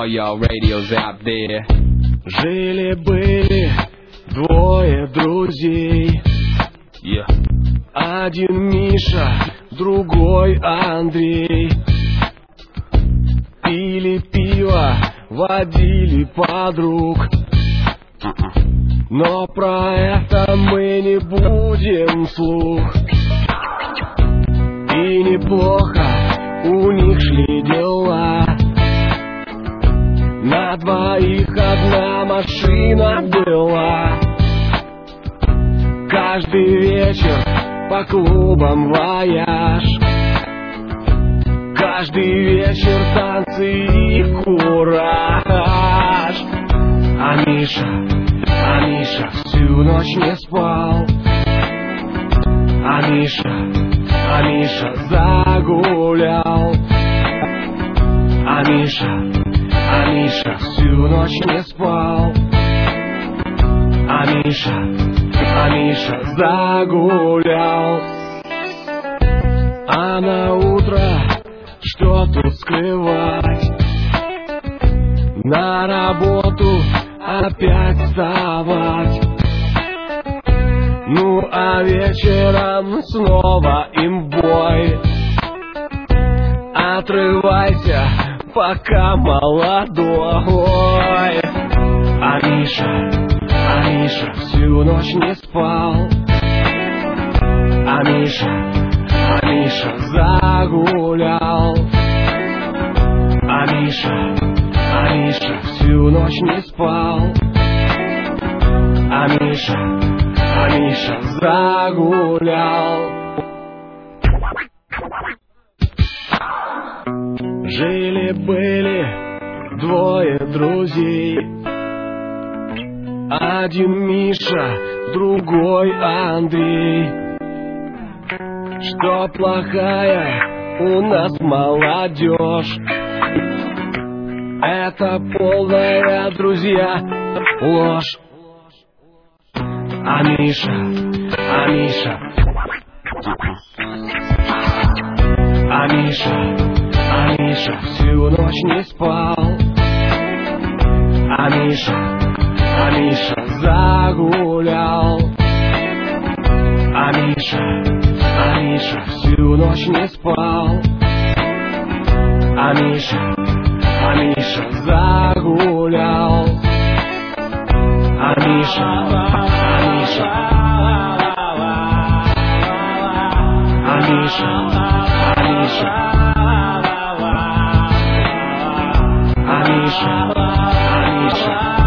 yo, radio's out there. Жили-были двое друзей, один Миша, другой Андрей. Пили пиво, водили подруг, но про это мы не будем вслух. И неплохо у них шли дела, на двоих одна машина была. Каждый вечер по клубам вояж, каждый вечер танцы и кураж. А Миша всю ночь не спал. А Миша загулял. А Миша всю ночь не спал. А Миша загулял. А на утро что тут скрывать? На работу опять вставать. Ну а вечером снова им бой. Отрывайся, пока молодой. А Миша всю ночь не спал. А Миша загулял. А Миша всю ночь не спал. А Миша загулял. Жили-были двое друзей, один Миша, другой Андрей. Что плохая у нас молодежь, это полная, друзья, ложь. А Миша всю ночь не спал. А Миша загулял. А Миша всю ночь не спал. А Миша загулял. А Миша Миша